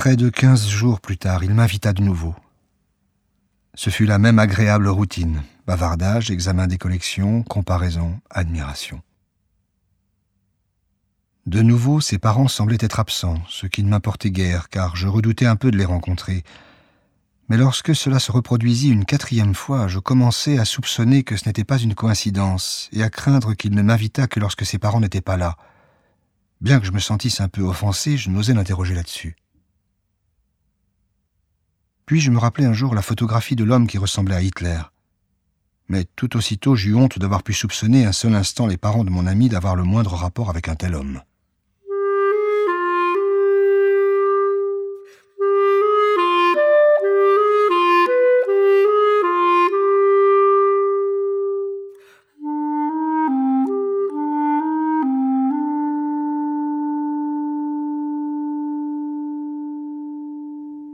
Près de 15 jours plus tard, il m'invita de nouveau. Ce fut la même agréable routine, bavardage, examen des collections, comparaison, admiration. De nouveau, ses parents semblaient être absents, ce qui ne m'importait guère, car je redoutais un peu de les rencontrer. Mais lorsque cela se reproduisit une 4e fois, je commençai à soupçonner que ce n'était pas une coïncidence, et à craindre qu'il ne m'invitât que lorsque ses parents n'étaient pas là. Bien que je me sentisse un peu offensé, je n'osais l'interroger là-dessus. Puis je me rappelai un jour la photographie de l'homme qui ressemblait à Hitler. Mais tout aussitôt, j'eus honte d'avoir pu soupçonner un seul instant les parents de mon ami d'avoir le moindre rapport avec un tel homme.